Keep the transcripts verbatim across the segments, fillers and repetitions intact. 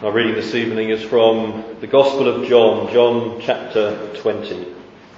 Our reading this evening is from the Gospel of John, John chapter twenty. These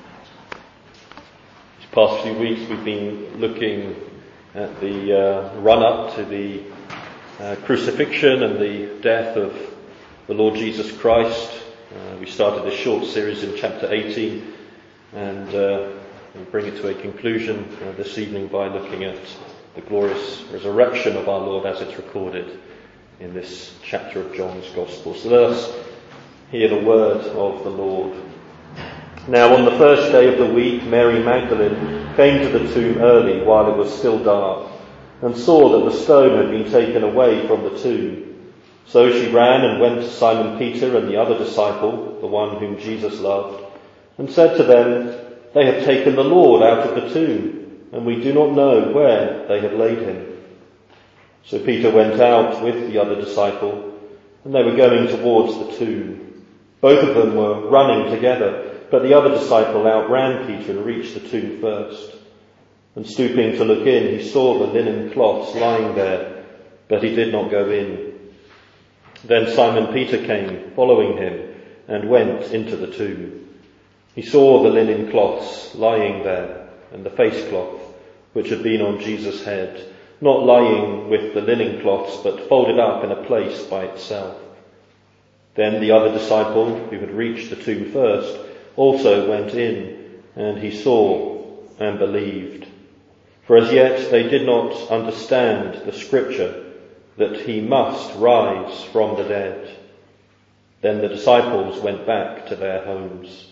past few weeks we've been looking at the uh, run-up to the uh, crucifixion and the death of the Lord Jesus Christ. Uh, we started this short series in chapter eighteen and uh, we'll bring it to a conclusion uh, this evening by looking at the glorious resurrection of our Lord as it's recorded in this chapter of John's Gospel. So let us hear the word of the Lord. Now on the first day of the week, Mary Magdalene came to the tomb early while it was still dark and saw that the stone had been taken away from the tomb. So she ran and went to Simon Peter and the other disciple, the one whom Jesus loved, and said to them, "They have taken the Lord out of the tomb, and we do not know where they have laid him." So Peter went out with the other disciple, and they were going towards the tomb. Both of them were running together, but the other disciple outran Peter and reached the tomb first. And stooping to look in, he saw the linen cloths lying there, but he did not go in. Then Simon Peter came, following him, and went into the tomb. He saw the linen cloths lying there, and the face cloth, which had been on Jesus' head, not lying with the linen cloths, but folded up in a place by itself. Then the other disciple, who had reached the tomb first, also went in, and he saw and believed. For as yet they did not understand the scripture, that he must rise from the dead. Then the disciples went back to their homes.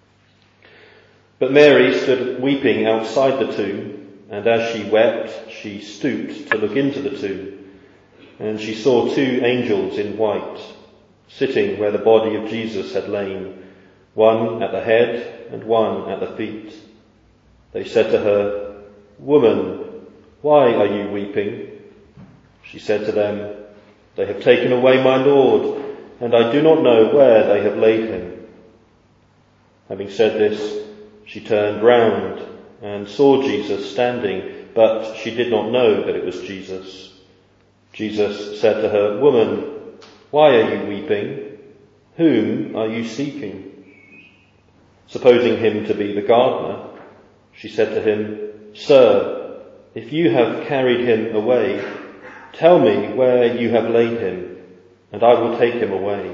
But Mary stood weeping outside the tomb, and as she wept, she stooped to look into the tomb, and she saw two angels in white, sitting where the body of Jesus had lain, one at the head and one at the feet. They said to her, "Woman, why are you weeping?" She said to them, "They have taken away my Lord, and I do not know where they have laid him." Having said this, she turned round and saw Jesus standing, but she did not know that it was Jesus. Jesus said to her, "Woman, why are you weeping? Whom are you seeking?" Supposing him to be the gardener, she said to him, "Sir, if you have carried him away, tell me where you have laid him, and I will take him away."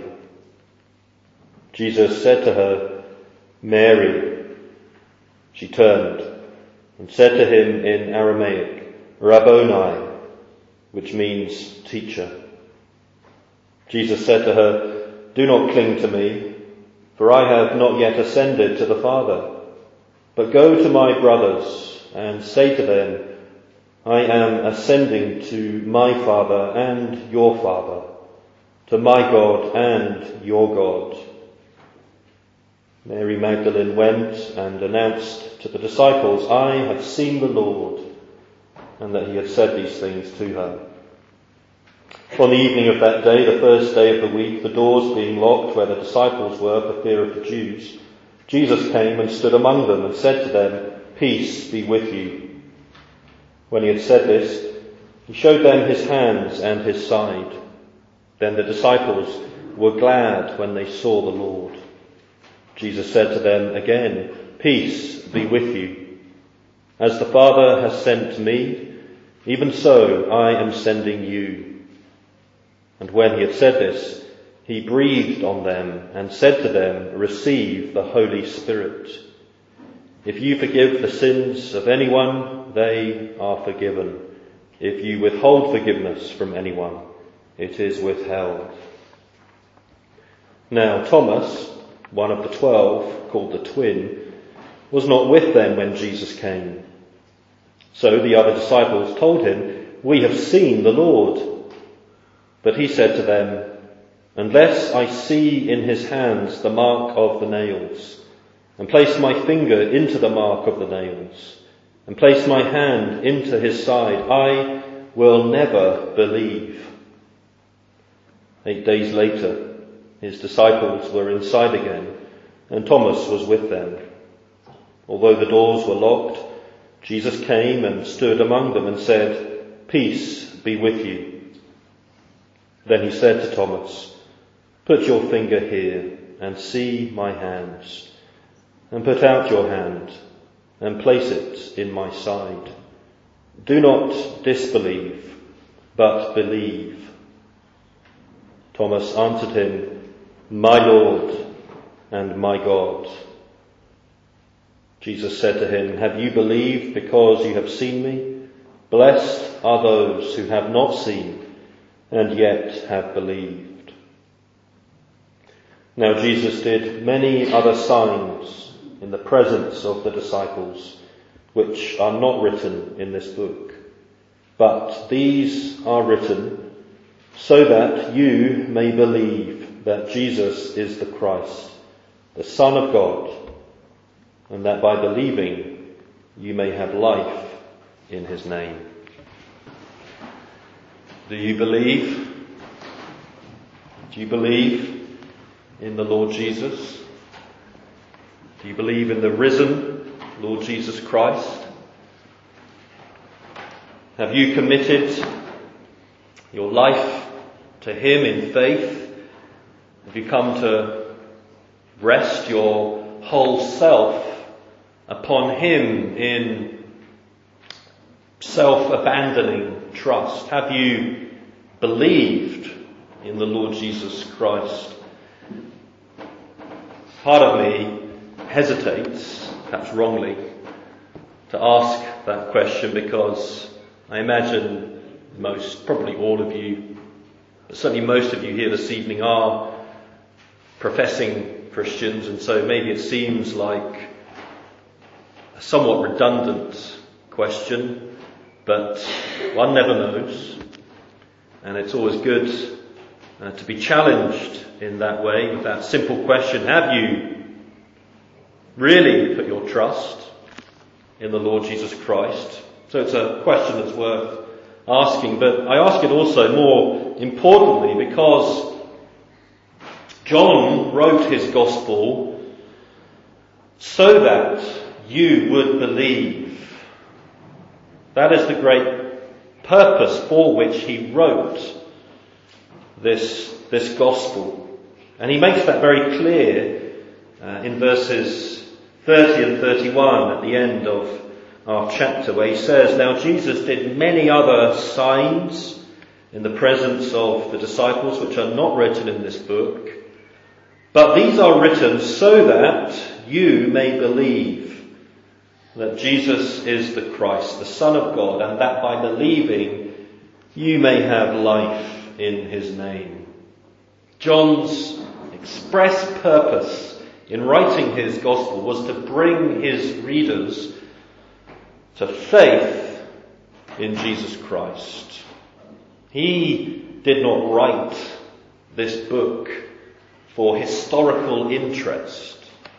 Jesus said to her, "Mary." She turned and said to him in Aramaic, "Rabboni," which means teacher. Jesus said to her, "Do not cling to me, for I have not yet ascended to the Father. But go to my brothers and say to them, I am ascending to my Father and your Father, to my God and your God." Mary Magdalene went and announced to the disciples, "I have seen the Lord," and that he had said these things to her. On the evening of that day, the first day of the week, the doors being locked where the disciples were for fear of the Jews, Jesus came and stood among them and said to them, "Peace be with you." When he had said this, he showed them his hands and his side. Then the disciples were glad when they saw the Lord. Jesus said to them again, "Peace be with you. As the Father has sent me, even so I am sending you." And when he had said this, he breathed on them and said to them, "Receive the Holy Spirit. If you forgive the sins of anyone, they are forgiven. If you withhold forgiveness from anyone, it is withheld." Now Thomas, one of the twelve, called the twin, was not with them when Jesus came. So the other disciples told him, "We have seen the Lord." But he said to them, "Unless I see in his hands the mark of the nails, and place my finger into the mark of the nails, and place my hand into his side, I will never believe." Eight days later, his disciples were inside again, and Thomas was with them. Although the doors were locked, Jesus came and stood among them and said, "Peace be with you." Then he said to Thomas, Put your finger here and see my hands, and put out your hand and place it in my side. Do not disbelieve, but believe." Thomas answered him, "My Lord and my God." Jesus said to him, "Have you believed because you have seen me? Blessed are those who have not seen and yet have believed." Now Jesus did many other signs in the presence of the disciples, which are not written in this book. But these are written so that you may believe that Jesus is the Christ, the Son of God, and that by believing you may have life in his name. Do you believe? Do you believe in the Lord Jesus? Do you believe in the risen Lord Jesus Christ? Have you committed your life to him in faith? Have you come to rest your whole self upon him in self-abandoning trust? Have you believed in the Lord Jesus Christ? Part of me hesitates, perhaps wrongly, to ask that question because I imagine most, probably all of you, but certainly most of you here this evening are professing Christians, and so maybe it seems like a somewhat redundant question, but one never knows, and it's always good uh, to be challenged in that way, with that simple question: have you really put your trust in the Lord Jesus Christ? So it's a question that's worth asking, but I ask it also more importantly because John wrote his gospel so that you would believe. That is the great purpose for which he wrote this, this gospel. And he makes that very clear uh, in verses thirty and thirty-one at the end of our chapter, where he says, "Now Jesus did many other signs in the presence of the disciples, which are not written in this book. But these are written so that you may believe that Jesus is the Christ, the Son of God, and that by believing you may have life in his name." John's express purpose in writing his gospel was to bring his readers to faith in Jesus Christ. He did not write this book for historical interest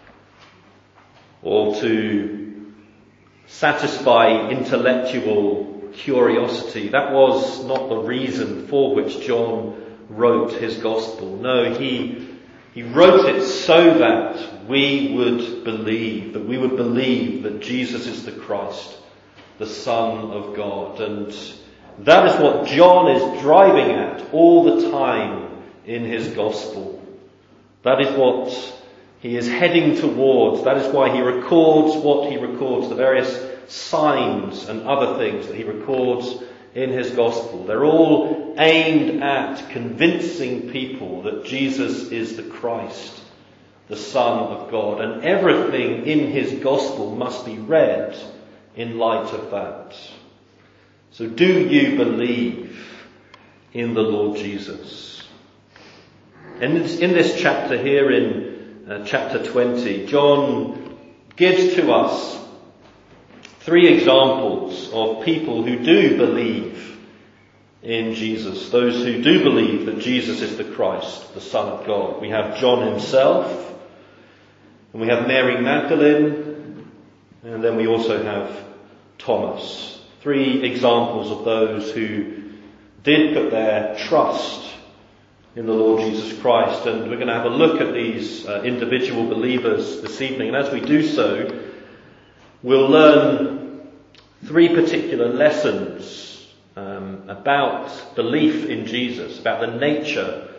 or to satisfy intellectual curiosity. That was not the reason for which John wrote his gospel. No, he he wrote it so that we would believe, that we would believe that Jesus is the Christ, the Son of God. And that is what John is driving at all the time in his gospel. That is what he is heading towards. That is why he records what he records, the various signs and other things that he records in his gospel. They're all aimed at convincing people that Jesus is the Christ, the Son of God. And everything in his gospel must be read in light of that. So do you believe in the Lord Jesus? And in this chapter here, in uh, chapter twenty, John gives to us three examples of people who do believe in Jesus, those who do believe that Jesus is the Christ, the Son of God. We have John himself, and we have Mary Magdalene, and then we also have Thomas. Three examples of those who did put their trust in the Lord Jesus Christ. And we're going to have a look at these uh, individual believers this evening. And as we do so, we'll learn three particular lessons um, about belief in Jesus, about the nature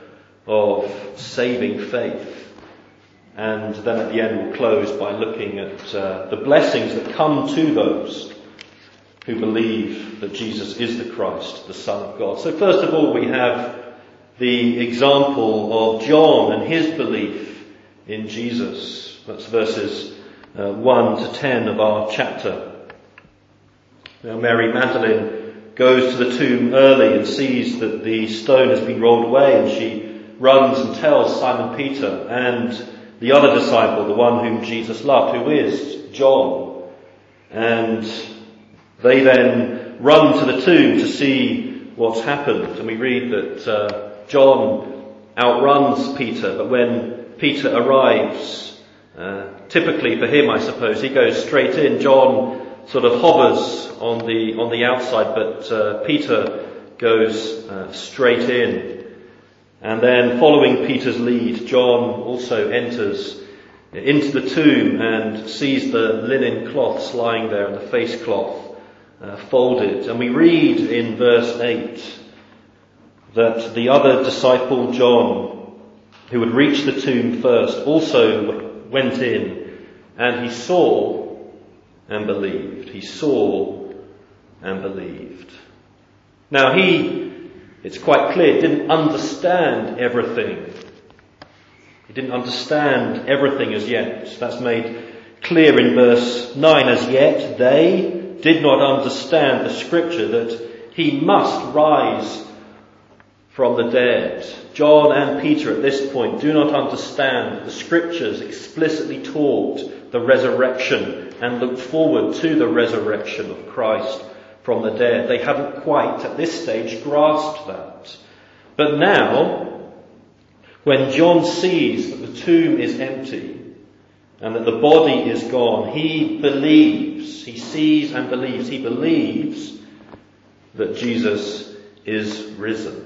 of saving faith. And then at the end we'll close by looking at uh, the blessings that come to those who believe that Jesus is the Christ, the Son of God. So first of all we have the example of John and his belief in Jesus. That's verses uh, one to ten of our chapter. Now Mary Magdalene goes to the tomb early and sees that the stone has been rolled away, and she runs and tells Simon Peter and the other disciple, the one whom Jesus loved, who is John. And they then run to the tomb to see what's happened. And we read that uh, John outruns Peter, but when Peter arrives, uh, typically for him I suppose, he goes straight in. John sort of hovers on the on the outside, but uh, Peter goes uh, straight in. And then following Peter's lead, John also enters into the tomb and sees the linen cloths lying there and the face cloth uh, folded. And we read in verse eight that the other disciple, John, who had reached the tomb first, also went in, and he saw and believed. He saw and believed. Now he, it's quite clear, didn't understand everything. He didn't understand everything as yet. That's made clear in verse nine. As yet they did not understand the scripture that he must rise from the dead. John and Peter at this point do not understand that the scriptures explicitly taught the resurrection and looked forward to the resurrection of Christ from the dead. They haven't quite at this stage grasped that. But now, when John sees that the tomb is empty and that the body is gone, he believes, he sees and believes, he believes that Jesus is risen.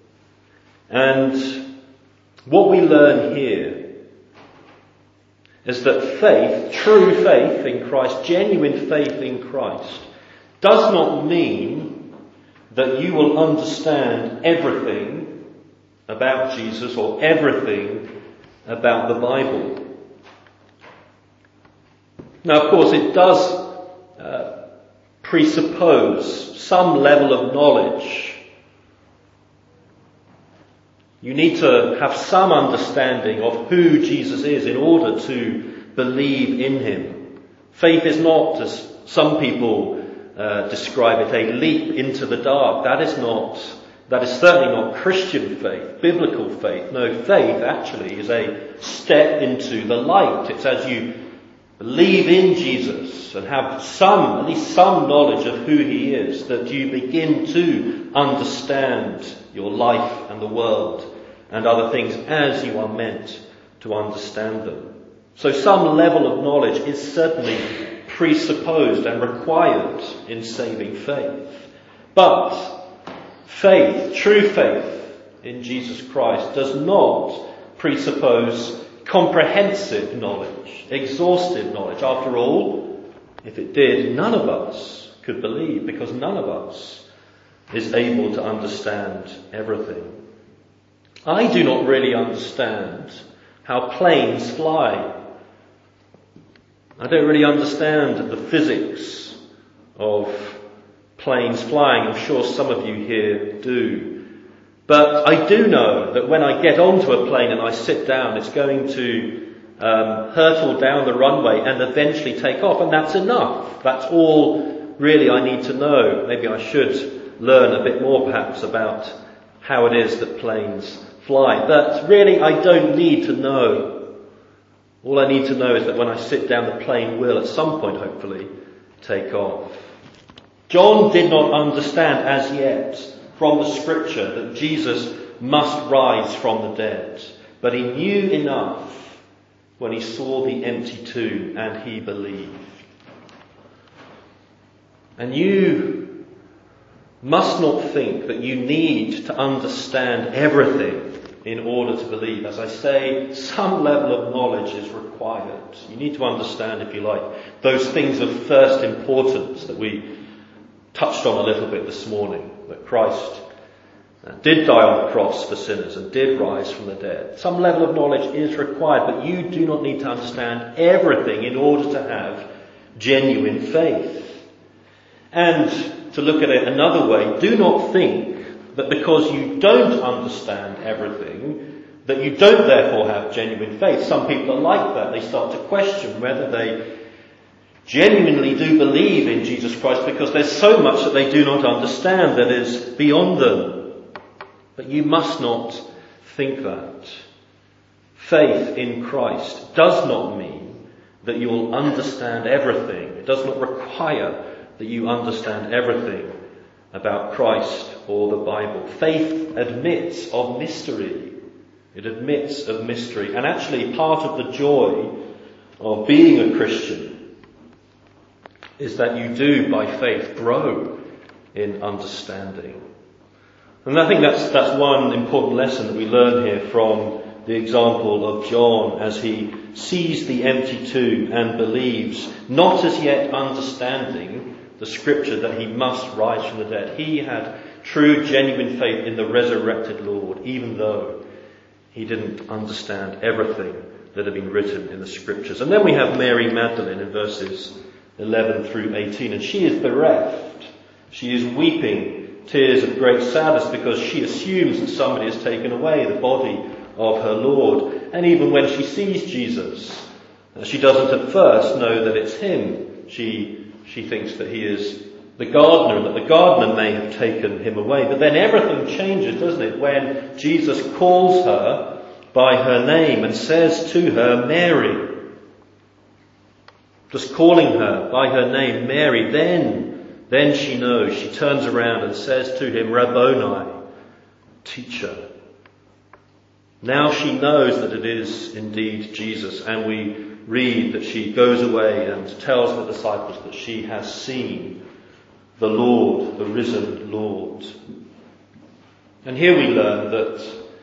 And what we learn here is that faith, true faith in Christ, genuine faith in Christ, does not mean that you will understand everything about Jesus or everything about the Bible. Now, of course, it does uh, presuppose some level of knowledge. You need to have some understanding of who Jesus is in order to believe in him. Faith is not, as some people uh, describe it, a leap into the dark. That is not, that is certainly not Christian faith, biblical faith. No, faith actually is a step into the light. It's as you believe in Jesus and have some, at least some knowledge of who he is, that you begin to understand your life and the world and other things as you are meant to understand them. So some level of knowledge is certainly presupposed and required in saving faith. But faith, true faith in Jesus Christ, does not presuppose comprehensive knowledge, exhaustive knowledge. After all, if it did, none of us could believe, because none of us is able to understand everything. I do not really understand how planes fly. I don't really understand the physics of planes flying. I'm sure some of you here do. But I do know that when I get onto a plane and I sit down, it's going to um, hurtle down the runway and eventually take off. And that's enough. That's all really I need to know. Maybe I should learn a bit more perhaps about how it is that planes fly. But really I don't need to know. All I need to know is that when I sit down, the plane will at some point hopefully take off. John did not understand as yet from the scripture that Jesus must rise from the dead. But he knew enough when he saw the empty tomb and he believed. And you must not think that you need to understand everything in order to believe. As I say, some level of knowledge is required. You need to understand, if you like, those things of first importance that we touched on a little bit this morning. That Christ did die on the cross for sinners and did rise from the dead. Some level of knowledge is required, but you do not need to understand everything in order to have genuine faith. And to look at it another way, do not think that because you don't understand everything, that you don't therefore have genuine faith. Some people are like that. They start to question whether they genuinely do believe in Jesus Christ because there's so much that they do not understand that is beyond them. But you must not think that. Faith in Christ does not mean that you will understand everything. It does not require that you understand everything about Christ or the Bible. Faith admits of mystery. It admits of mystery. And actually part of the joy of being a Christian is that you do, by faith, grow in understanding. And I think that's that's one important lesson that we learn here from the example of John as he sees the empty tomb and believes, not as yet understanding the scripture that he must rise from the dead. He had true, genuine faith in the resurrected Lord, even though he didn't understand everything that had been written in the scriptures. And then we have Mary Magdalene in verses eleven through eighteen, and she is bereft. She is weeping tears of great sadness because she assumes that somebody has taken away the body of her Lord. And even when she sees Jesus, she doesn't at first know that it's him. She she thinks that he is the gardener, and that the gardener may have taken him away. But then everything changes, doesn't it, when Jesus calls her by her name and says to her, Mary. Just calling her by her name, Mary, then Then she knows, she turns around and says to him, Rabboni, teacher. Now she knows that it is indeed Jesus, and we read that she goes away and tells the disciples that she has seen the Lord, the risen Lord. And here we learn that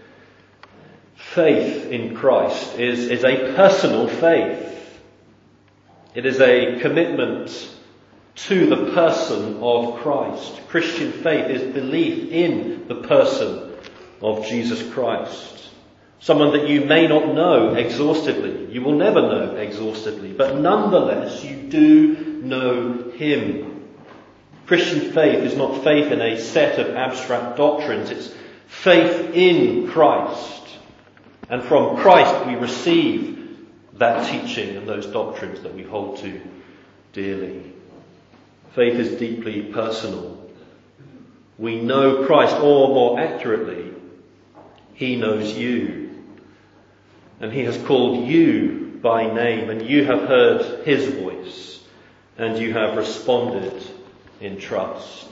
faith in Christ is, is a personal faith. It is a commitment to the person of Christ. Christian faith is belief in the person of Jesus Christ. Someone that you may not know exhaustively. You will never know exhaustively, but nonetheless you do know him. Christian faith is not faith in a set of abstract doctrines. It's faith in Christ. And from Christ we receive that teaching and those doctrines that we hold to dearly. Faith is deeply personal. We know Christ, or more accurately, he knows you. And he has called you by name, and you have heard his voice, and you have responded in trust.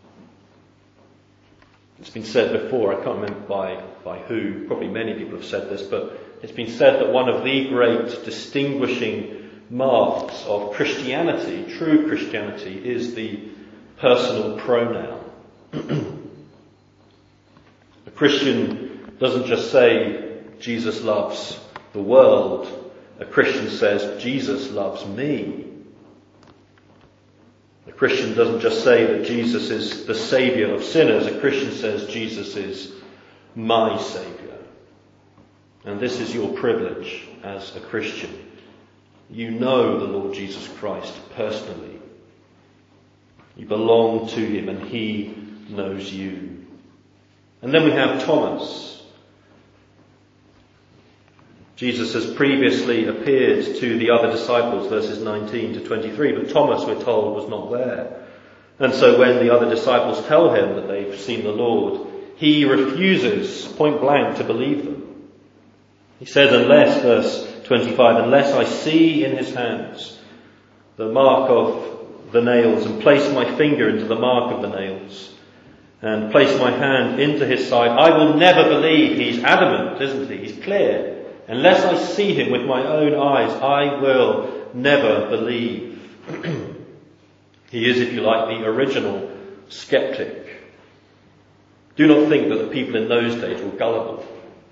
It's been said before, I can't remember by, by who, probably many people have said this, but it's been said that one of the great distinguishing marks of Christianity, true Christianity, is the personal pronoun. A Christian doesn't just say, Jesus loves the world. A Christian says, Jesus loves me. A Christian doesn't just say that Jesus is the saviour of sinners. A Christian says, Jesus is my saviour. And this is your privilege as a Christian. You know the Lord Jesus Christ personally. You belong to him and he knows you. And then we have Thomas. Jesus has previously appeared to the other disciples, verses nineteen to twenty-three, but Thomas, we're told, was not there. And so when the other disciples tell him that they've seen the Lord, he refuses point blank to believe them. He says, unless, verse twenty-five, unless I see in his hands the mark of the nails, and place my finger into the mark of the nails, and place my hand into his side, I will never believe. He's adamant, isn't he? He's clear. Unless I see him with my own eyes, I will never believe. He is, if you like, the original skeptic. Do not think that the people in those days were gullible.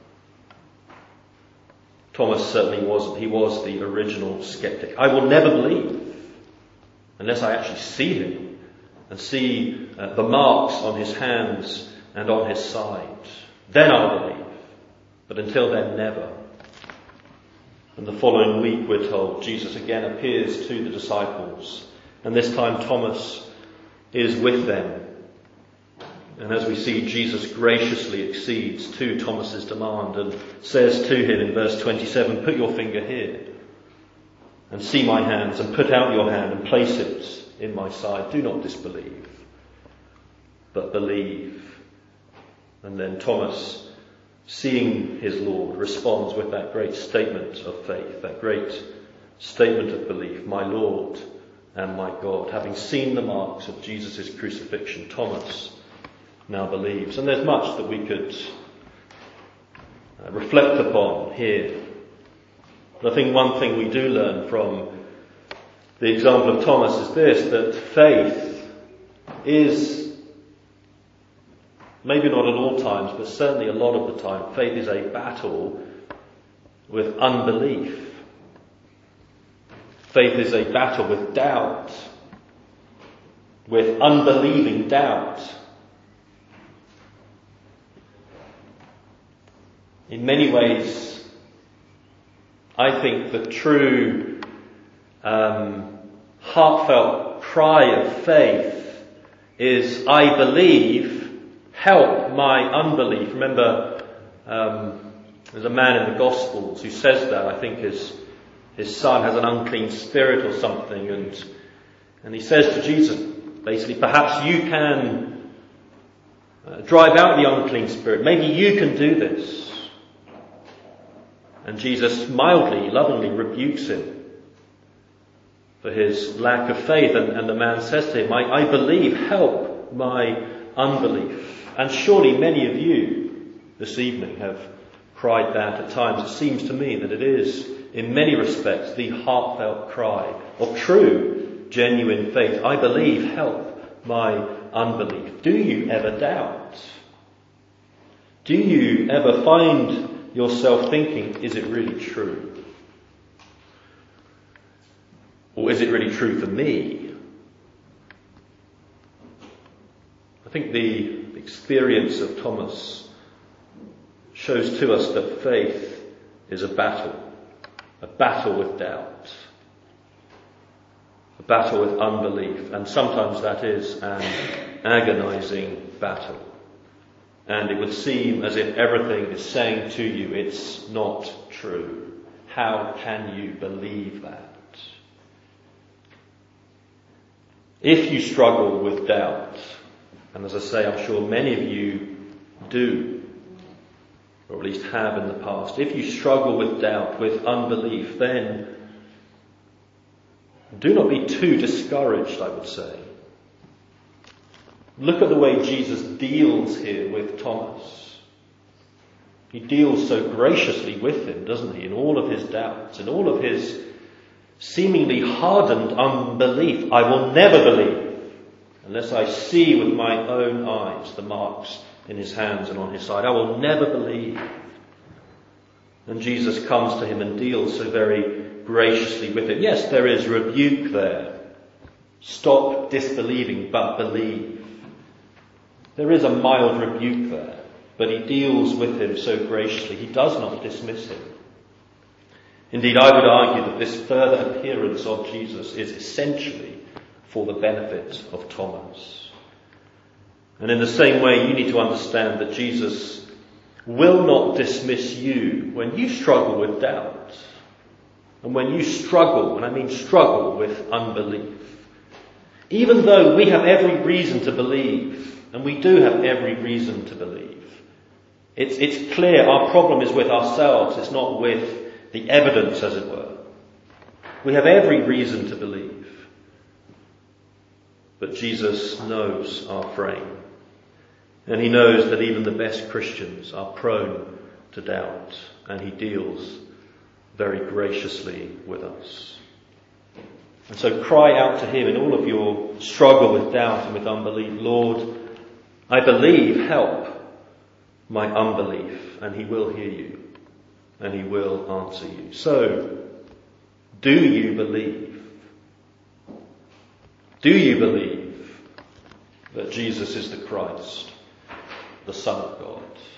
Thomas certainly wasn't. He was the original skeptic. I will never believe unless I actually see him and see uh, the marks on his hands and on his side. Then I'll believe. But until then, never. And the following week, we're told, Jesus again appears to the disciples. And this time Thomas is with them. And as we see, Jesus graciously accedes to Thomas's demand and says to him in verse twenty-seven, put your finger here and see my hands, and put out your hand and place it in my side. Do not disbelieve, but believe. And then Thomas, seeing his Lord, responds with that great statement of faith, that great statement of belief, my Lord and my God. Having seen the marks of Jesus' crucifixion, Thomas now believes. And there's much that we could uh, reflect upon here. But I think one thing we do learn from the example of Thomas is this, that faith is, maybe not at all times, but certainly a lot of the time, faith is a battle with unbelief. Faith is a battle with doubt, with unbelieving doubt. In many ways, I think the true um, heartfelt cry of faith is, I believe, help my unbelief. Remember, um, there's a man in the Gospels who says that. I think his his son has an unclean spirit or something, and and he says to Jesus, basically, perhaps you can uh, drive out the unclean spirit. Maybe you can do this. And Jesus mildly, lovingly rebukes him for his lack of faith. And, and the man says to him, I, I believe, help my unbelief. And surely many of you this evening have cried that at times. It seems to me that it is, in many respects, the heartfelt cry of true, genuine faith. I believe, help my unbelief. Do you ever doubt? Do you ever find yourself thinking, is it really true? Or is it really true for me? I think the experience of Thomas shows to us that faith is a battle, a battle with doubt, a battle with unbelief, and sometimes that is an agonizing battle. And it would seem as if everything is saying to you, it's not true. How can you believe that? If you struggle with doubt, and as I say, I'm sure many of you do, or at least have in the past, if you struggle with doubt, with unbelief, then do not be too discouraged, I would say. Look at the way Jesus deals here with Thomas. He deals so graciously with him, doesn't he, in all of his doubts, in all of his seemingly hardened unbelief. I will never believe unless I see with my own eyes the marks in his hands and on his side. I will never believe. And Jesus comes to him and deals so very graciously with him. Yes, there is rebuke there. Stop disbelieving, but believe. There is a mild rebuke there, but he deals with him so graciously. He does not dismiss him. Indeed, I would argue that this further appearance of Jesus is essentially for the benefit of Thomas. And in the same way, you need to understand that Jesus will not dismiss you when you struggle with doubt. And when you struggle, and I mean struggle with unbelief. Even though we have every reason to believe, and we do have every reason to believe. It's, it's clear our problem is with ourselves. It's not with the evidence, as it were. We have every reason to believe. But Jesus knows our frame. And he knows that even the best Christians are prone to doubt. And he deals very graciously with us. And so cry out to him in all of your struggle with doubt and with unbelief. Lord, I believe, help my unbelief, and he will hear you, and he will answer you. So, do you believe? Do you believe that Jesus is the Christ, the Son of God.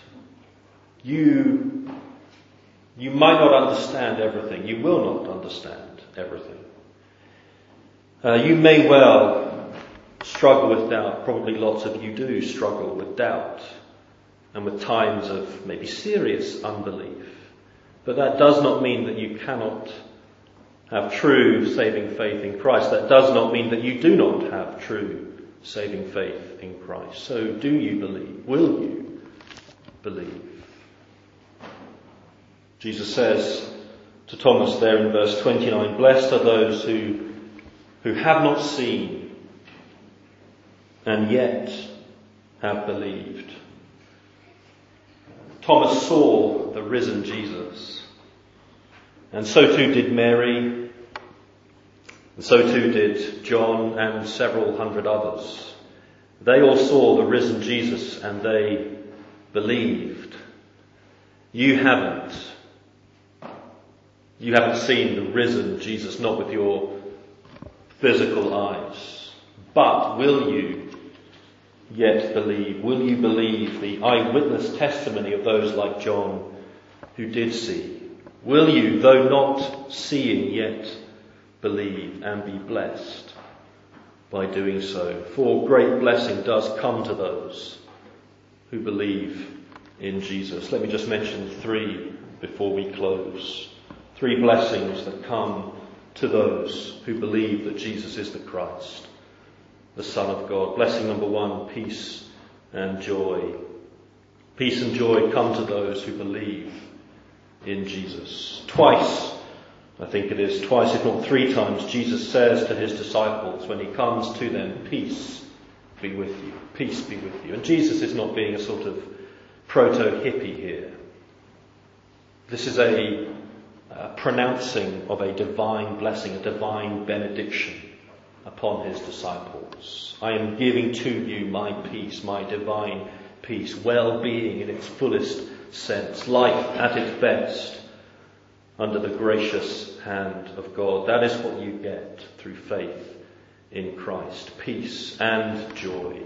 You, you might not understand everything. You will not understand everything. Uh, you may well struggle with doubt. Probably lots of you do struggle with doubt and with times of maybe serious unbelief. But that does not mean that you cannot have true saving faith in Christ. That does not mean that you do not have true saving faith in Christ. So do you believe? Will you believe? Jesus says to Thomas there in verse twenty-nine, "Blessed are those who, who have not seen and yet have believed." Thomas saw the risen Jesus, and so too did Mary, and so too did John and several hundred others. They all saw the risen Jesus and they believed. You haven't. You haven't seen the risen Jesus, not with your physical eyes. But will you yet believe? Will you believe the eyewitness testimony of those like John who did see? Will you, though not seeing, yet believe and be blessed by doing so? For great blessing does come to those who believe in Jesus. Let me just mention three before we close. Three blessings that come to those who believe that Jesus is the Christ, the Son of God. Blessing number one, peace and joy. Peace and joy come to those who believe in Jesus. Twice, I think it is, twice if not three times, Jesus says to his disciples when he comes to them, "Peace be with you. Peace be with you." And Jesus is not being a sort of proto-hippie here. This is a uh, pronouncing of a divine blessing, a divine benediction upon his disciples. "I am giving to you my peace, my divine peace, well-being in its fullest sense, life at its best under the gracious hand of God." That is what you get through faith in Christ. Peace and joy.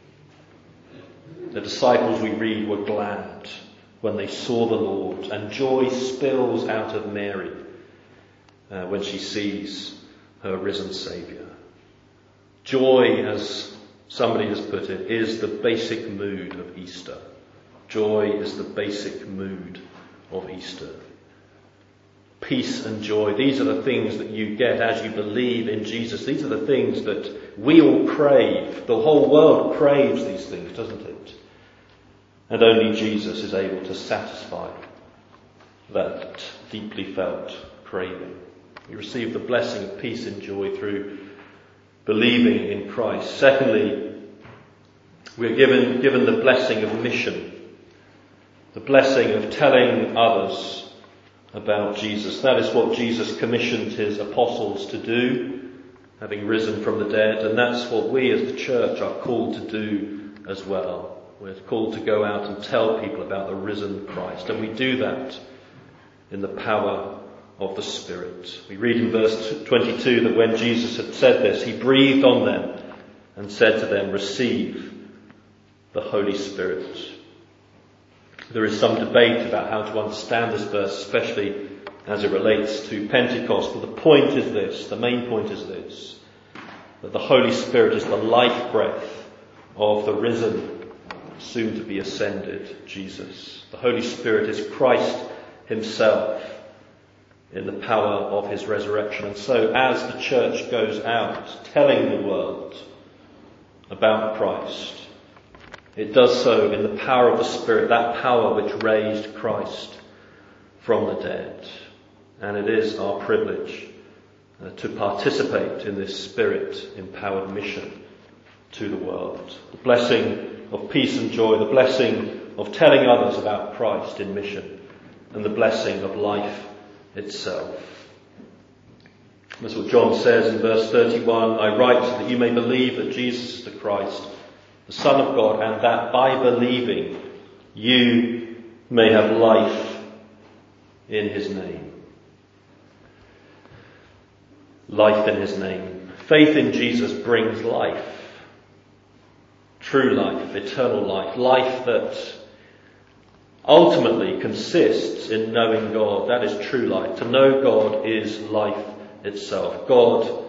The disciples, we read, were glad when they saw the Lord, and joy spills out of Mary uh, when she sees her risen Saviour. Joy, as somebody has put it, is the basic mood of Easter. Joy is the basic mood of Easter. Peace and joy, these are the things that you get as you believe in Jesus. These are the things that we all crave. The whole world craves these things, doesn't it? And only Jesus is able to satisfy that deeply felt craving. We receive the blessing of peace and joy through believing in Christ. Secondly, we're given, given the blessing of mission. The blessing of telling others about Jesus. That is what Jesus commissioned his apostles to do, having risen from the dead. And that's what we as the church are called to do as well. We're called to go out and tell people about the risen Christ. And we do that in the power of the Spirit. We read in verse twenty-two that when Jesus had said this, he breathed on them and said to them, "Receive the Holy Spirit." There is some debate about how to understand this verse, especially as it relates to Pentecost. But the point is this, the main point is this, that the Holy Spirit is the life breath of the risen, soon to be ascended Jesus. The Holy Spirit is Christ himself in the power of his resurrection. And so as the church goes out telling the world about Christ, it does so in the power of the Spirit, that power which raised Christ from the dead. And it is our privilege uh, to participate in this Spirit-empowered mission to the world. The blessing of peace and joy, the blessing of telling others about Christ in mission, and the blessing of life itself. That's what John says in verse thirty-one, "I write so that you may believe that Jesus is the Christ, the Son of God, and that by believing you may have life in his name." Life in his name. Faith in Jesus brings life. true life, eternal life, life that ultimately consists in knowing God. That is true life. To know God is life itself. God,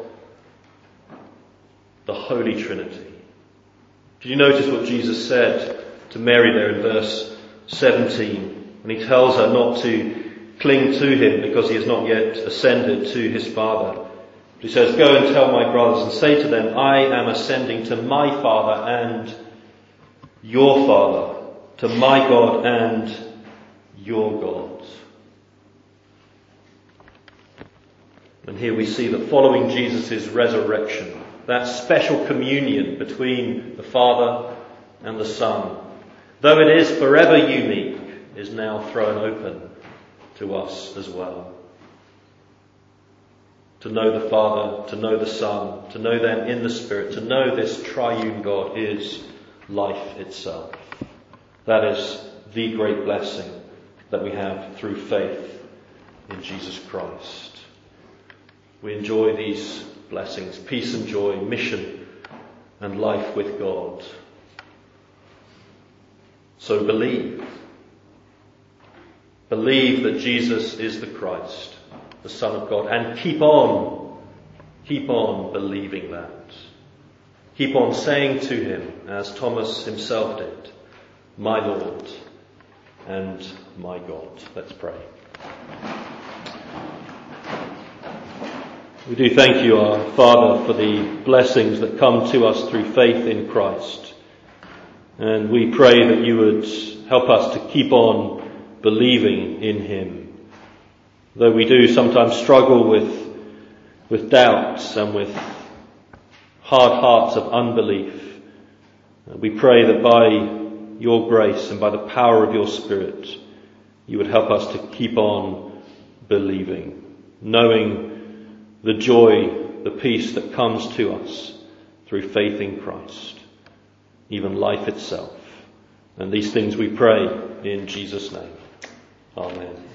the Holy Trinity. Did you notice what Jesus said to Mary there in verse seventeen, when he tells her not to cling to him because he has not yet ascended to his Father? He says, "Go and tell my brothers and say to them, I am ascending to my Father and your Father, to my God and your God." And here we see that following Jesus' resurrection, that special communion between the Father and the Son, though it is forever unique, is now thrown open to us as well. To know the Father, to know the Son, to know them in the Spirit, to know this triune God is life itself. That is the great blessing that we have through faith in Jesus Christ. We enjoy these blessings: peace and joy, mission and life with God. So believe. Believe that Jesus is the Christ, the Son of God, and keep on, keep on believing that. Keep on saying to him, as Thomas himself did, "My Lord and my God." Let's pray. We do thank you, our Father, for the blessings that come to us through faith in Christ. And we pray that you would help us to keep on believing in him. Though we do sometimes struggle with, with doubts and with hard hearts of unbelief, we pray that by your grace and by the power of your Spirit, you would help us to keep on believing, knowing the joy, the peace that comes to us through faith in Christ, even life itself. And these things we pray in Jesus' name. Amen.